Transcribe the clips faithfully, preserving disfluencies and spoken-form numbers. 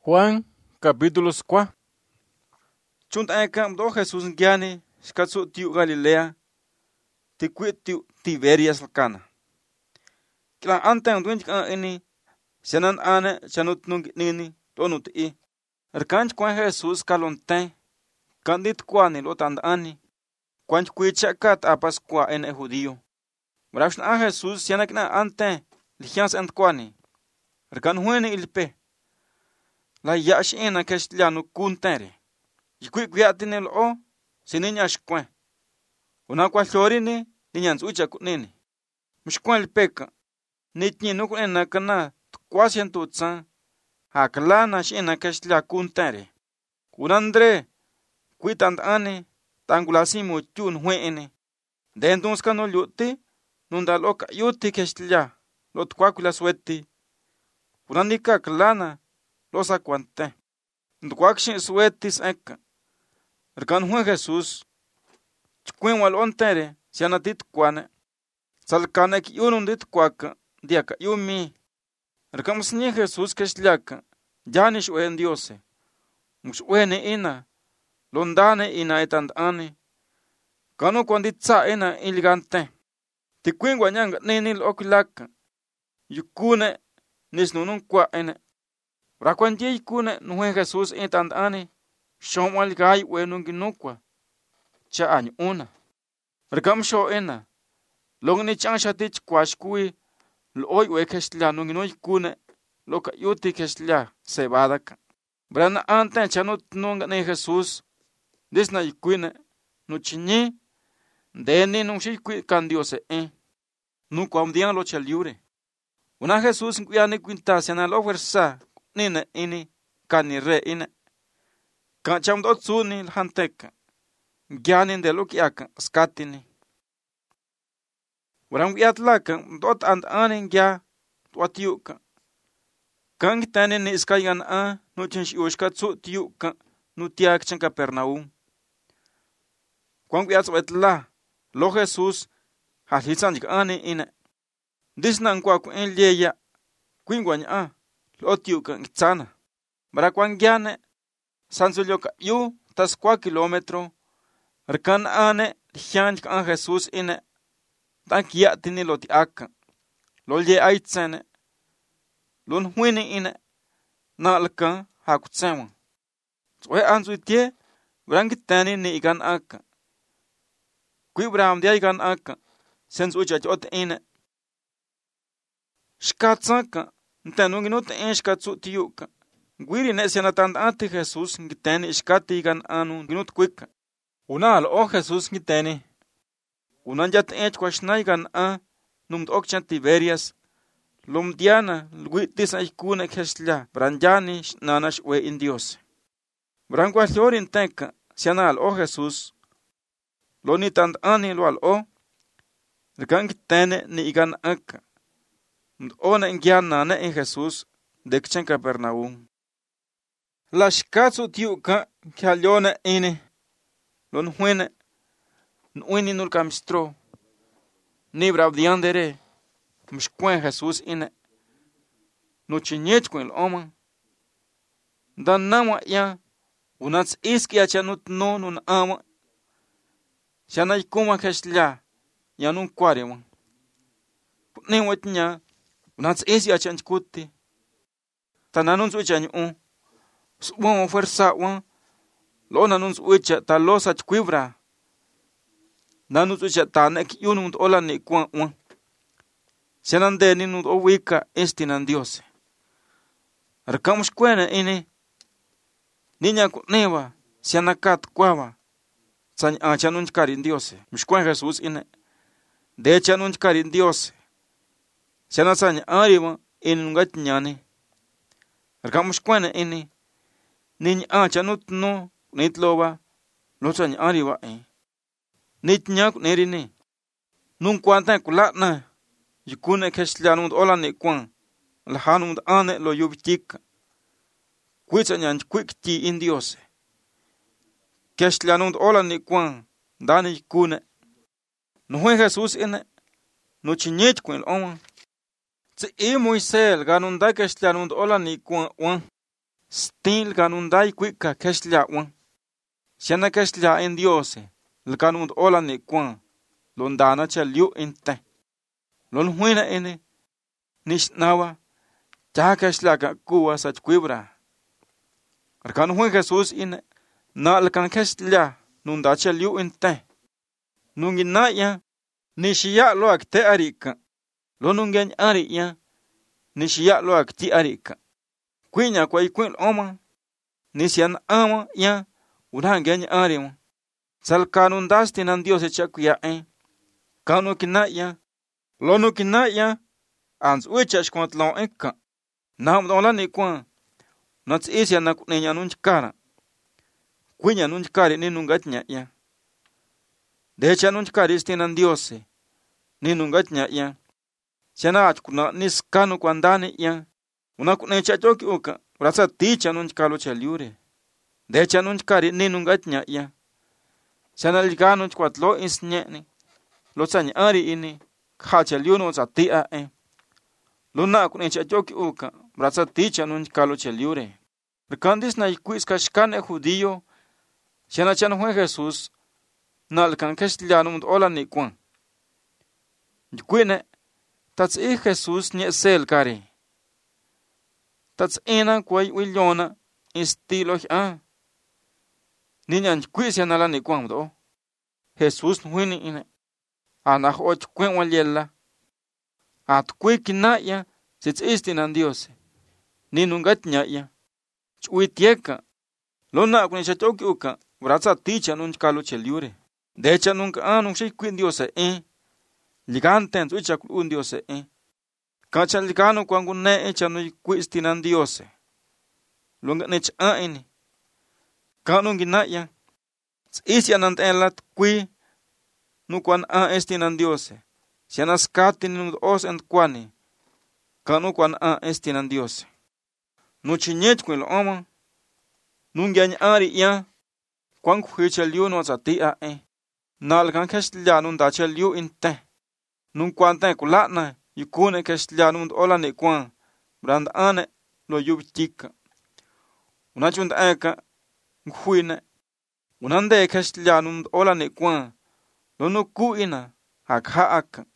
Juan capítulo cuatro. Chunta eka mdo Jesús ngiani shkatsu tiu Galilea ti kwi tiu Tiberias lakana. Kila anteng duin jika ini sianan ane chanut nung nini tonut i. Erkanch kwan Jesús kalonten kandit kwani lotand ani. Kwanch kwicha kat apas kwa ene judío. Brashna a Jesús sianak na ante lihyans ent kwani. Erkan hueni ilpe. La yash ina kestlianu kuntere. Yikwi kwiatini lo sininya shkwen. Una kwa florini ninyans ucha kunini. Mshkwen ilpeka. Nitni nuku ena kana tkwasyan tutsan. Hakla na shina kestlia kuntere. Kunandre kwitant ani tangulasimu tun hueni. Denduns kano luti nundaloka yuti kestlia lot kwakula sweti. Kunandika klana losa kwante. Ndukwakshin suetis eka. Erkan Juan Jesús. Chkwen wal ontere sianatit kwane. Salkanek yunundit kwaka diaka yumi. Erkan msni Jesús kestliaka. Janish uen diose. Mus uene ina. Londane ina etand ane. Kano kwanditsa ina iligante. Tikwin wanyanga ninil okilaka. Yukune nisnunun kwa ene. Rakwantie yikune nuhe Jesús etand ane. Shomwal gai wenungi nukwa. Cha any una. Rekam sho ena. Longni chang shatich kwashkui. Loy we kestlia nungi no yikune. Loka yuti kestlia sebadaka. Brana ante chanut nunga ne Jesús. Disna yikuine. Nuchinyi. Deni nungshi yikui kandiose eh. Nukwa umdian lo chaliure. Una Jesús nkuya kwinta siana lo versa. Nina ini. Kanire ina. Kan chamdot suni lhanteka. Gyanin de lukiaka skatini. Waram wiatlaka dot and anin gya tuatiuka. Kan gitani ni iskayan a nuchin shiushka tsu tiuka nutiak chen Capernaum. Kwan wiatzwetla lo Jesús halhitzan jik ani ina. Disnan kwa ku en lieya kwingwanya a lo tiuka ngitsana. Bara kwan gyane Sansulyoka yu tas kwa kilometro. Erkan ane lihan kan Jesús ine. Tan kia tini lo ti aka. Lo ye aitzene. Lun huini ine. Na alkan hakutsewan. Zwe anzu itie. Brangitani ni ikan aka. Kui bram dia ikan aka. Sens uchach ot ine. Shkatsaka. Ntenunginut en shkatsu tiyuka. Gwiri ne sianatand ante Jesús ngiteni ishkati igan anu ginut kwika. Una al o Jesús ngiteni. Una njat ech kwashna igan a numd okchan Tiberias. Lumdiana lwitis a ikune kestlia branjani nanash we indios. Brangwa hliorin tenka siana al o Jesús. Lo nitand ani lo al o. Rikan ngiteni ni igan aka. Ona ingyan nana en Jesús dekchen Capernaum. La shkatsu tiuka kyaliona ine. Lon huene. Nuini nul kamstro. Ni brabdiandere. Mshkwen Jesús ine. Nuchinyech kwen l'oma. Dan nama ya. Unats iski achanut no nun ama. Shana yikuma kestlia. Yanun kwarewa. Putni watnya. Unats isi achanchkuti. Tananun suichanyu un. Suwan fuerza wan. Lo nanun suicha ta losa chkwibra. Nanun suicha ta nek yunun ola ni kwan wan. Sianande ni nun owika estinan Dios. Arkamush kwena ini. Niña kutneva. Sianakat kwawa. San achanun chkarin Dios. Mshkwen Jesús ine. De chanun chkarin Dios. Sianasanya ariwa inungat nyane. Arkamush kwena ini. Niñ a chanut no nitloba lochany ariwa e. Nit nyak nerini. Nun kwanta kulatna. Yikune kestlianund ola ni kwan. Alhanund ane lo yubitika. Kwitsanyan kwikti indiose. Kestlianund ola ni kwan. Dani yikune. Nuhue Jesús ine. Nuchinyech kwen oma. Tsi i Moisel ganunda kestlianund ola ni kwan wan. Stin ganundai kwika keshlia wan. Siana keshlia en Dios. Lkanund ola ne kwan. Londana cha liu inte. Lon huina ene. Nishnawa. Ja keshlia ka kuwa sach kwibra. Arkan huin Jesus ine. Na lkan keshlia. Nunda cha liu inte. Nungina ya. Nishiya loak te arika. Lonungen ari ya. Nishiya loak ti arika. Kwinya kwa ikwil oma. Nisyan ama ya. Udangen ari mo. Sal kanun dasti nan Dios echa kuya eh. Kanu kina ya. Lonu kina ya. Ans uichas kwant lon eka. Nam dola ni kwa. Nats isya na kunenya nunchkara. Kwinya nunchkari ni nungatnya ya. Decha nunchkari isti nan Dios. Ni nungatnya ya. Siana achkuna niskanu kwa ndani ya. Unakunecha choki uka. Rasa ticha nunchkalo cha liure. Decha nunchkari ni nungatnya ya. Siana ligano nunchkwat lo isnyeni. Lo tsanya ari ini. Kacha liuno za tia eh. Luna kunecha choki uka. Rasa ticha nunchkalo cha liure. Rikandis na ikuis kashkane judío. Siana chan hue Jesus. Na likan keshliano mund ola ni kwan. Jikuine. Tats i Jesus nye sel kari. Tats ina kway williona istilo ah. Niñan kwisia nala ni kwang do. Jesus huini ina. Anach och kwen waliela. At kwe kinaya sits istinan Dios. Ninungat nyaya. Chuitieka. Lona kunisha choki uka. Vratsa ticha nunch kalu cheliure. Decha nunca anung shi kwin Dios eh. Liganten uicha un Dios eh. Kacha ligano kwangu ne echa no kwistinan Dios. Lunga nech a ini. Kanung ginaya. Isya nant elat kwi. Nukwan a estinan Dios. Siana skati nung os and kwani. Kanu kwan a estinan Dios. Nuchinyet kwil oma. Nungyan ari ya. Kwang kwicha liu no za ti a eh. Nalgan keshlia nun dacha liu inte. Nung kwante kulatna. Yukune keshlia nun ola ne kwan. Brand ane lo yubtika. Unachund eka. Nghuine. Unande keshlia nun ola ne kwan. Lo no kuina. Hakha aka.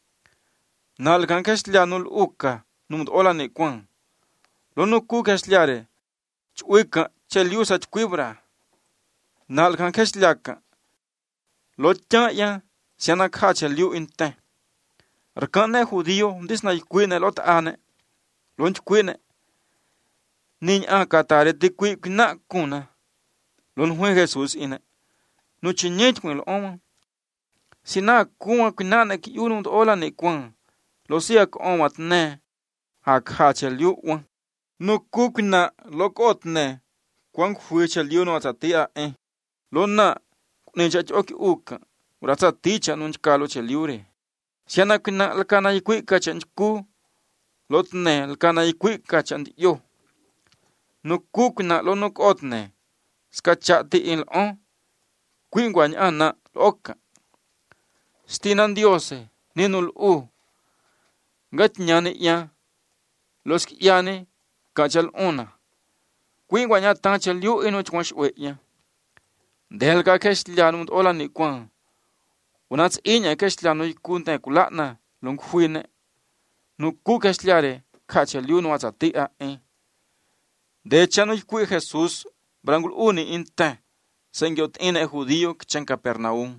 Nalgan keshlia nul uka. Nun ola ne kwan. Lo no ku keshliare. Chuika cheliusa chkwibra. Nalgan keshliaka. Lo chaya. Siana kha cheliu inte. Rkane judío, disna ykuine lot ane. Lonch kuine. Niñ a katare di kui kina kuna. Lon hue Jesus ine. No chinyet kwin lo oma. Sina kuwa kinane ki yunund ola ne kwan. Lo siya ko oma tne. Hak ha cheliu wan. No kukina lokot ne. Kwang hue cheliu no atatia eh. Lo na kunincha choki uka. Urata ticha nunch kalo cheliure. Siana kina lakana yikwi kachanku. Lotne lakana yikwi kachanyo. Nuku kina lo nuk otne. Skachati il on. Kwingwany ana loka. Stinan Diose. Ninul u. Gatnyane ya. Los yane kachal una. Kwingwanya tachal yu ino chwanshwe ya. Delga keshlianund ola ni kwan. Unats inya keshliano yikunte kulatna lung huine. Nuku keshliare kachal yu no azatia eh. De chano yikui Jesus brangul uni inte. Sengyot ine judío kichan Capernaum.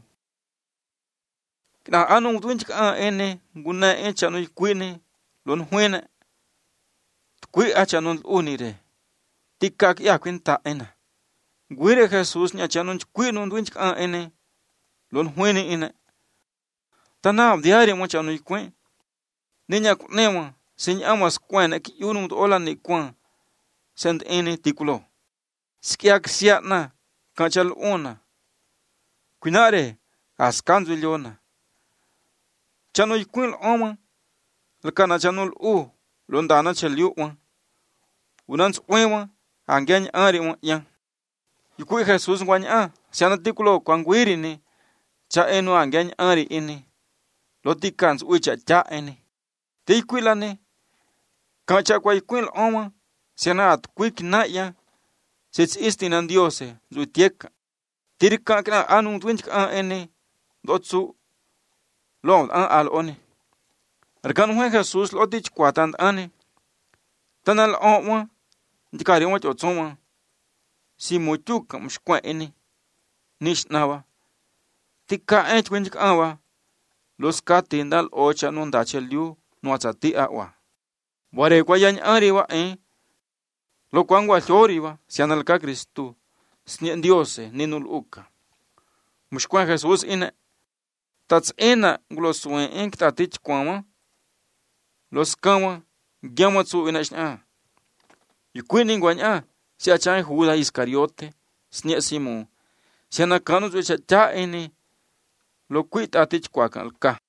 Na anung twinchik a ene guna e chano yikuine lon huine. Tukui a chano unire. Tikak ya kwinta ena. Guire Jesus nya chano yikui nun twinchik a ene. Lon huine ine. Tanab diario mo chano yikui. Niña kunewa. Sinyama kwen ki yunung ola ni kwan. Send ene tikulo. Skiak siat na. Kachal una. Kwinare. Askanzu iliona. Chano yikuin oma. Lakana chanul u. Londana chaliu wan. Unans uewa. Angyan ari wan yang. Yikui Jesus wanya. Siana tikulo kwangwiri ni. Cha enu angyan ari ini. Lotikans uicha cha ene. Te yikuila ni. Kacha kwa yikuin oma. Siana at kwik na ya. Se istinan Diose, zu tieka. Tirka kina anung twinch ka ene, dotsu, lo an al one. Arkan Juan Jesús lo dich kwatan ane. Tanal onwa, dikari wa chotsoma. Si muchuka mshkwa ene. Nish nawa. Tika ench winch awa. Los katin dal ocha nun dachel liu nuatsati awa. Ware kwa yan ariwa en. Lo kwangwa lloriwa, sianal ka Kristu. Snien Diose, ninul uka. Mshkwa Jesús ina. Tats ena glosuen en ktatich kwama. Los kama, gyama tsu ina shna. Yukwini ngwanya, si achay Juda Iscariote, snie Simon. Si anakanu tsu cha ene. Lo kuit atich kwakan alka.